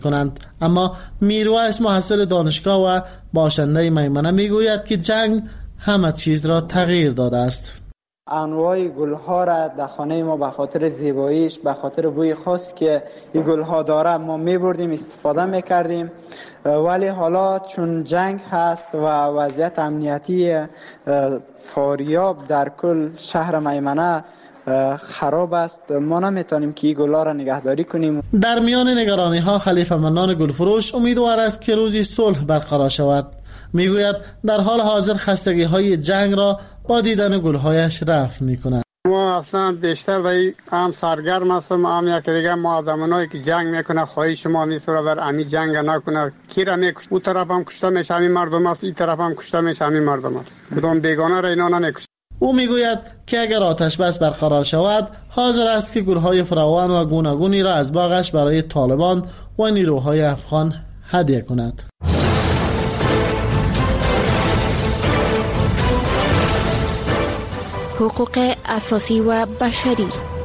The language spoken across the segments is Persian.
کنند. اما میرویس محصل دانشگاه و باشنده میمنه میگوید که جنگ همه چیز را تغییر داده است. انواع گلها را در خانه ما به خاطر زیباییش، به خاطر بوی خاص که این گلها داره ما میبردیم، استفاده میکردیم، ولی حالا چون جنگ هست و وضعیت امنیتی فاریاب در کل شهر میمنه خراب است، ما نمیتونیم که این گلها را نگهداری کنیم. در میان نگرانی ها خلیفه منان گلفروش امیدوار است که روزی صلح برقرار شود. میگوید در حال حاضر خستگی های جنگ را با دیدن گلهایش رفع میکند. ما اصلا بیشتر به هم سرگرم هستم، هم یک دیگه ما آدمایی که جنگ میکنه خواهش ما میسوره در امی جنگ نکنه، کی را میکشه، اون طرف هم کشته میشه همین مردم است، این طرف هم کشته میشه همین مردم است، کدام بیگانه را اینا نمیکشه. او میگوید که اگر آتش بس برقرار شود حاضر است که گلهای فراوان و گوناگونی را از باغش برای طالبان و نیروهای افغان هدیه کند. حقوق اساسی و بشری.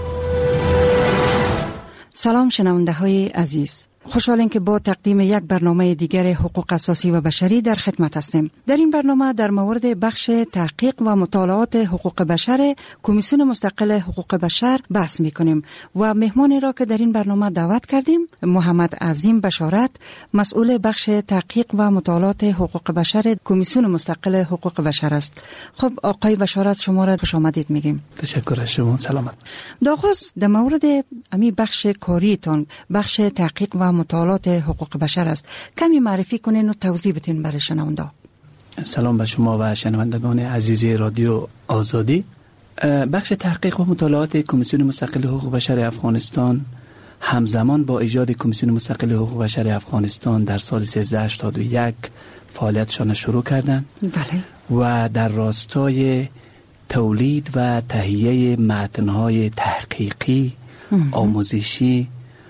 سلام شنونده های عزیز، خوشحالیم که با تقدیم یک برنامه دیگر حقوق اساسی و بشری در خدمت هستیم. در این برنامه در مورد بخش تحقیق و مطالعات حقوق بشر کمیسیون مستقل حقوق بشر بحث می‌کنیم و مهمانی را که در این برنامه دعوت کردیم محمد عظیم بشارت، مسئول بخش تحقیق و مطالعات حقوق بشر کمیسیون مستقل حقوق بشر است. خب آقای بشارت، شما را خوش آمدید میگیم. تشکر از شما. سلامت. داخوز در مورد امی بخش کاریتون، بخش تحقیق و مطالعات حقوق بشر است، کمی معرفی کنین و توضیح بدین برای شنونده. سلام به شما و شنوندگان عزیز رادیو آزادی. بخش تحقیق و مطالعات کمیسیون مستقل حقوق بشر افغانستان همزمان با ایجاد کمیسیون مستقل حقوق بشر افغانستان در سال 1381 فعالیتشان شروع کردند. بله. و در راستای تولید و تهیه متن‌های تحقیقی، آموزشی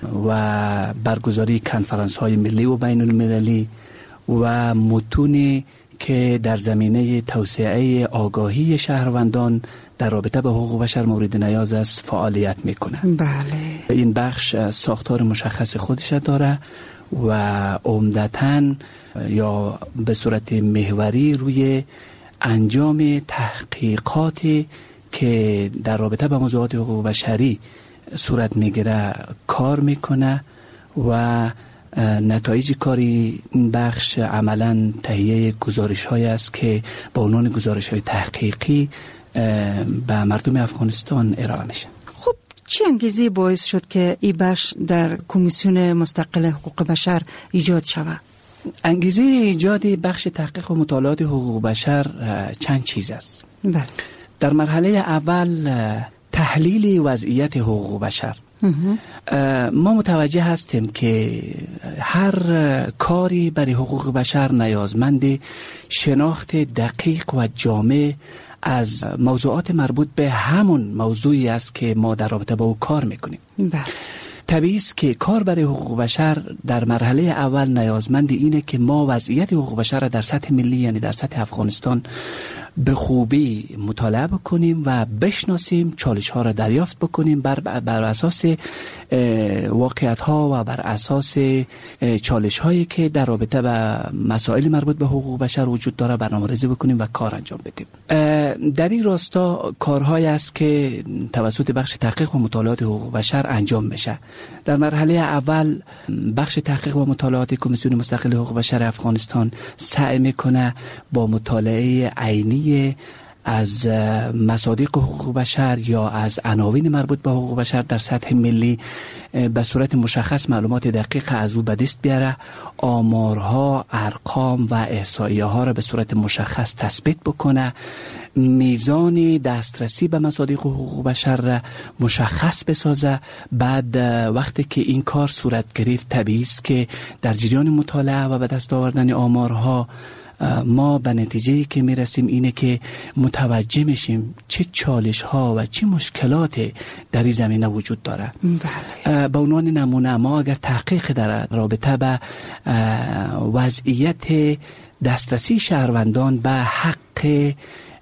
و برگزاری کنفرانس های ملی و بین المللی و متونی که در زمینه توسعه آگاهی شهروندان در رابطه به حقوق بشر مورد نیاز است فعالیت میکنه. بله. این بخش ساختار مشخص خودش داره و عمدتاً یا به صورت محوری روی انجام تحقیقاتی که در رابطه به موضوعات حقوق بشری صورت میگیره کار میکنه و نتایج کاری این بخش عملا تهیه گزارش های است که با عنوان گزارش های تحقیقی به مردم افغانستان ارائه میشه. خب چه انگیزی باعث شد که این بخش در کمیسیون مستقل حقوق بشر ایجاد شود؟ انگیزه ایجاد بخش تحقیق و مطالعات حقوق بشر چند چیز است. بله. در مرحله اول تحلیل وضعیت حقوق بشر. ما متوجه هستیم که هر کاری برای حقوق بشر نیازمند شناخت دقیق و جامع از موضوعات مربوط به همون موضوعی است که ما در رابطه با او کار میکنیم. بله. طبیعی است که کار برای حقوق بشر در مرحله اول نیازمند اینه که ما وضعیت حقوق بشر در سطح ملی، یعنی در سطح افغانستان، به خوبی مطالعه بکنیم و بشناسیم، چالش ها را دریافت بکنیم، بر اساس واقعیت ها و بر اساس چالش هایی که در رابطه به مسائل مربوط به حقوق بشر وجود داره برنامه‌ریزی بکنیم و کار انجام بدیم. در این راستا کارهایی است که توسط بخش تحقیق و مطالعات حقوق بشر انجام میشه. در مرحله اول بخش تحقیق و مطالعات کمیسیون مستقل حقوق بشر افغانستان سعی میکنه با مطالعه عینی از مصادیق حقوق بشر یا از عناوین مربوط به حقوق بشر در سطح ملی به صورت مشخص معلومات دقیق از او به دست بیاره، آمارها، ارقام و احصاییه ها را به صورت مشخص تثبیت بکنه، میزان دسترسی به مصادیق حقوق بشر را مشخص بسازه. بعد وقتی که این کار صورت گرفت، طبیعی است که در جریان مطالعه و به دست آوردن آمارها ما به نتیجه‌ای که میرسیم اینه که متوجه میشیم چه چالش ها و چه مشکلات در این زمینه وجود داره. بله. به عنوان نمونه ما اگر تحقیق در رابطه به وضعیت دسترسی شهروندان به حق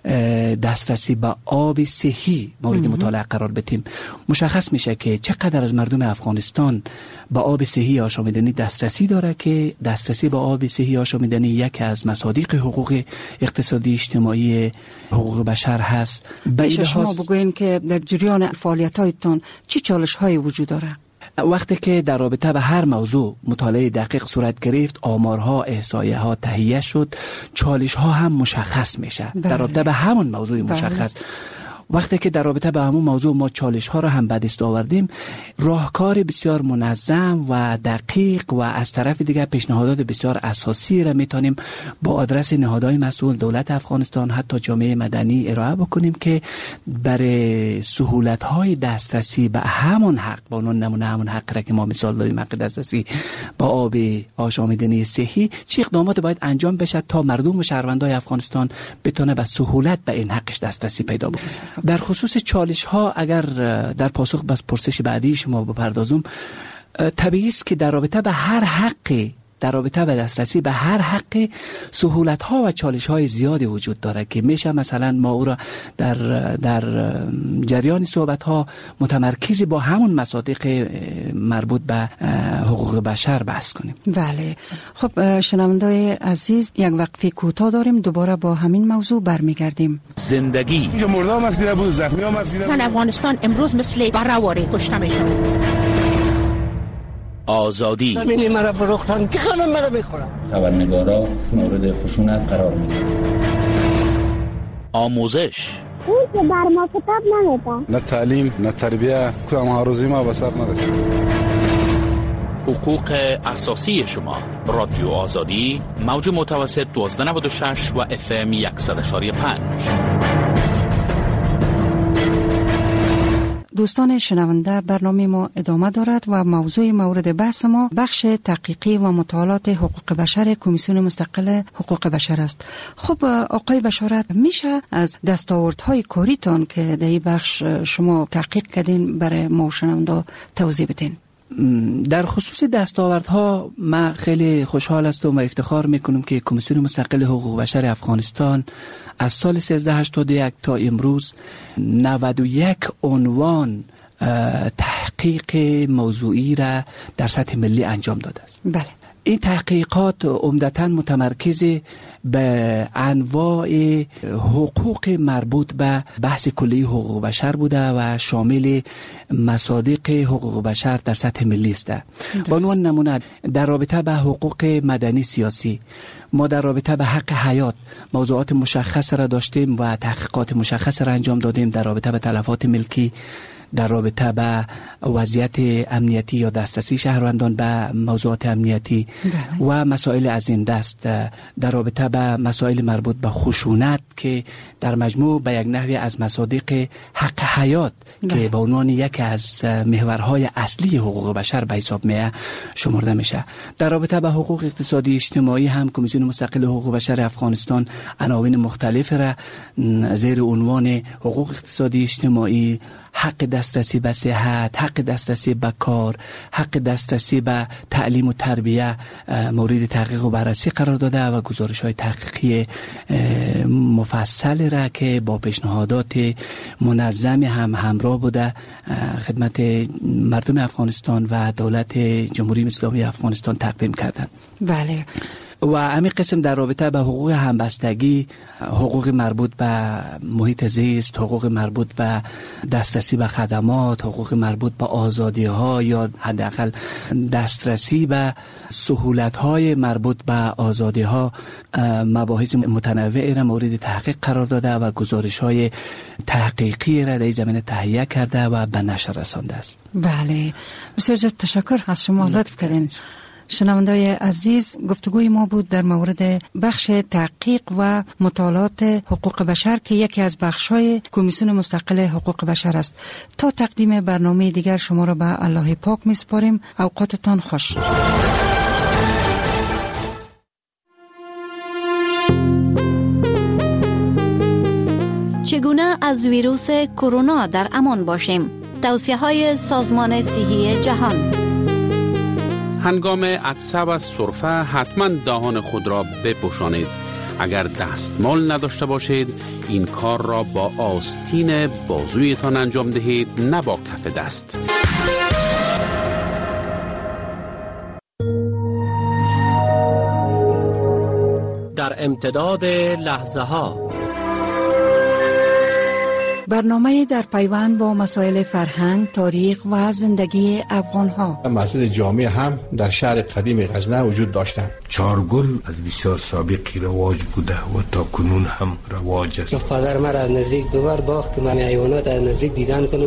دسترسی به آب صحی مورد مطالعه قرار بدیم، مشخص میشه که چقدر از مردم افغانستان به آب صحی آشامیدنی دسترسی داره که دسترسی به آب صحی آشامیدنی یکی از مصادیق حقوق اقتصادی اجتماعی حقوق بشر هست. شما بگوین که در جریان فعالیت‌هایتان چی چالش‌هایی وجود داره؟ وقتی که در رابطه به هر موضوع مطالعه دقیق صورت گرفت، آمارها، احصایه ها تهیه شد، چالش ها هم مشخص میشه. در رابطه به همون موضوع مشخص. وقتی که در رابطه به همون موضوع ما چالش ها را هم به دست آوردیم، راهکار بسیار منظم و دقیق و از طرف دیگر پیشنهادات بسیار اساسی را میتونیم با آدرس نهادهای مسئول، دولت افغانستان، حتی جامعه مدنی ارائه بکنیم که برای سهولت های دسترسی به همون حق، با اون نمونه همون حق را که ما مثال دادیم، حق دسترسی با آب آشامیدنی صحی، چه اقدامات باید انجام بشه تا مردم و شهروندان افغانستان بتونه به سهولت به این حقش دسترسی پیدا بکنه. در خصوص چالش ها اگر در پاسخ به پرسش بعدی شما بپردازم، طبیعی است که در رابطه به هر حقی، در رابطه به دسترسی به هر حق سهولت ها و چالش های زیادی وجود داره که میشه مثلا ما او را در جریان صحبت ها متمرکز با همون مصادیق مربوط به حقوق بشر بحث کنیم. بله. خب شنوندای عزیز، یک وقفه کوتاه داریم، دوباره با همین موضوع برمیگردیم. زندگی اینجا مردم مسئله بود، زخمی ها مسئله بود. افغانستان امروز مثل برآواره کشته میشه. آزادی زمینی مرا فروختن که خانم مرا میخورن. خبرنگارا مورد خشونت قرار میدن. آموزش اون که بر ما کتاب نمیده، نه تعلیم نه تربیه، کدام هاروزی ما به سر نرسید. حقوق اساسی شما. رادیو آزادی، موج متوسط 1296 و FM 100.5. دوستان شنونده، برنامه ما ادامه دارد و موضوع مورد بحث ما بخش تحقیقی و مطالعات حقوق بشر کمیسیون مستقل حقوق بشر است. خب آقای بشارت، میشه از دستاوردهای کاریتان که در این بخش شما تحقیق کردین برای ما شنونده توضیح بدین؟ در خصوص دستاوردها ما خیلی خوشحال هستم و افتخار میکنم که کمیسیون مستقل حقوق بشر افغانستان از سال 1381 تا امروز 91 عنوان تحقیق موضوعی را در سطح ملی انجام داده است. بله. این تحقیقات عمدتاً متمرکز به انواع حقوق مربوط به بحث کلی حقوق بشر بوده و شامل مصادیق حقوق بشر در سطح ملی است. به عنوان نمونه در رابطه به حقوق مدنی سیاسی، ما در رابطه به حق حیات موضوعات مشخص را داشتیم و تحقیقات مشخص را انجام دادیم. در رابطه به تلفات ملکی، در رابطه به وضعیت امنیتی یا دسترسی شهروندان به موضوعات امنیتی و مسائل از این دست، در رابطه به مسائل مربوط به خشونت که در مجموع به یک نحوی از مصادیق حق حیات که به عنوان یکی از محورهای اصلی حقوق بشر به حساب می شمرده میشه. در رابطه به حقوق اقتصادی اجتماعی هم کمیسیون مستقل حقوق بشر افغانستان عناوین مختلف را زیر عنوان حقوق اقتصادی اجتماعی، حق دسترسی به صحت، حق دسترسی به کار، حق دسترسی به تعلیم و تربیه مورد تحقیق و بررسی قرار داده و گزارش‌های تحقیقی مفصل را که با پیشنهادات منظم هم همراه بوده خدمت مردم افغانستان و دولت جمهوری اسلامی افغانستان تقدیم کردند. بله. و همین قسم در رابطه به حقوق همبستگی، حقوق مربوط به محیط زیست، حقوق مربوط به دسترسی به خدمات، حقوق مربوط به آزادی ها یا حداقل دسترسی به سهولت های مربوط به آزادی ها، مباحث متنوعی را مورد تحقیق قرار داده و گزارش های تحقیقی را در زمینه تهیه کرده و به نشر رسانده است. بله، بسیار تشکر از شما، لطف کردین. شنوندای عزیز، گفتگوی ما بود در مورد بخش تحقیق و مطالعات حقوق بشر که یکی از بخش‌های کمیسیون مستقل حقوق بشر است. تا تقدیم برنامه دیگر شما را به الله پاک می‌سپاریم. اوقاتتان خوش. چگونه از ویروس کرونا در امان باشیم؟ توصیه‌های سازمان صحی جهان. هنگام عطسه و سرفه حتما دهان خود را بپوشانید. اگر دستمال نداشته باشید این کار را با آستین بازویتان انجام دهید، نه با کف دست. در امتداد لحظه ها برنامه در پیوند با مسائل فرهنگ، تاریخ و زندگی افغان ها. مسجد جامع هم در شهر قدیم غزنه وجود داشتند. چارگل از بسیار سابقی رواج بوده و تا کنون هم رواج است. پدر مرا از نزدیک ببر باخت که من حیوانات از نزدیک دیدن کنم.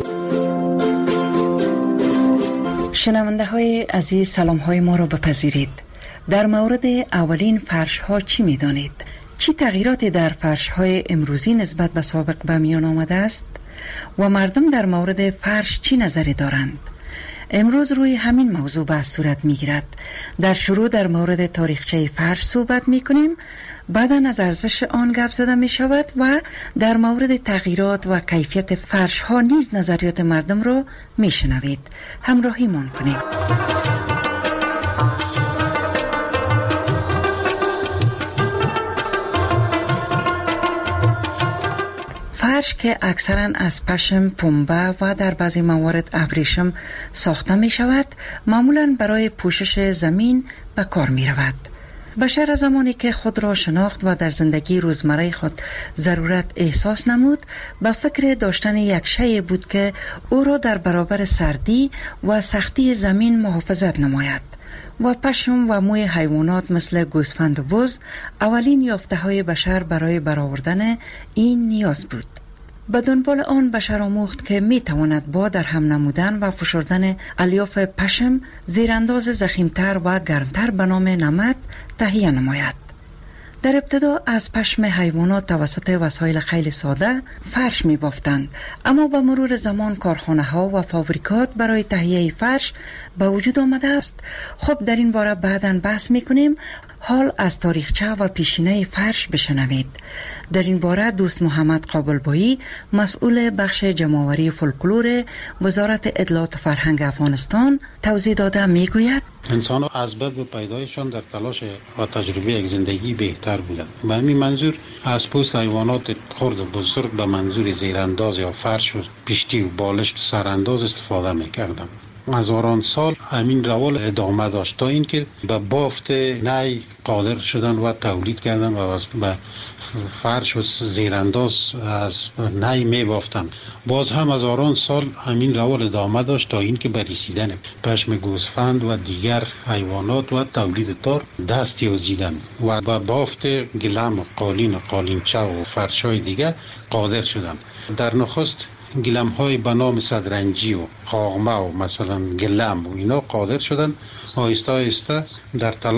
شنونده های عزیز، سلام های ما را بپذیرید. در مورد اولین فرش ها چی می دانید؟ چی تغییراتی در فرش های امروزی نسبت به سابق به میان آمده است؟ و مردم در مورد فرش چی نظری دارند؟ امروز روی همین موضوع بحث صورت می گیرد. در شروع در مورد تاریخچه فرش صحبت می کنیم، بعدا از ارزش آن گپ زده می شود و در مورد تغییرات و کیفیت فرش ها نیز نظریات مردم را می شنوید. همراهی من کنید. فرش که اکثرا از پشم، پنبه و در بعضی موارد ابریشم ساخته می شود، معمولا برای پوشش زمین به کار می رود. بشر از زمانی که خود را شناخت و در زندگی روزمره خود ضرورت احساس نمود، به فکر داشتن یک شیء بود که او را در برابر سردی و سختی زمین محافظت نماید. و پشم و موی حیوانات مثل گوسفند و بز اولین یافته های بشر برای برآوردن این نیاز بود. به دنبال آن بشر آموخت که می تواند با در هم نمودن و فشردن الیاف پشم زیرانداز ضخیمتر و گرمتر به نام نمد تهیه نماید. در ابتدا از پشم حیوانات توسط وسایل خیلی ساده فرش می بافتند، اما با مرور زمان کارخانه ها و فابریکات برای تهیه فرش به وجود آمده است. خب در این باره بعداً بحث می کنیم. حال از تاریخچه و پیشینه فرش بشنوید. در این باره دوست محمد قابلبایی، مسئول بخش جمع‌آوری فولکلور وزارت اطلاعات و فرهنگ افغانستان توضیح داده میگوید: انسان ها از بد به پیدایشان در تلاش و تجربه یک زندگی بهتر بودند. به همین منظور از پوست حیوانات خرد و بزرگ به منظور زیرانداز یا فرش و پشتی و بالشت و سرانداز استفاده میکردند. هزاران سال همین روال ادامه داشت تا اینکه به بافت نی قادر شدن و تولید کردن و به فرش و زیرانداز از نی می بافتن. باز هم هزاران سال همین روال ادامه داشت تا اینکه به رسیدن پشم گوسفند و دیگر حیوانات و تولید تار دست یازیدن و به بافت گلم و قالینچه و فرشای دیگر قادر شدن. در نخست گلم های به نام صدرنجی و قاغمه و مثلا گلم و اینا قادر شدن آهسته آهسته در تلاش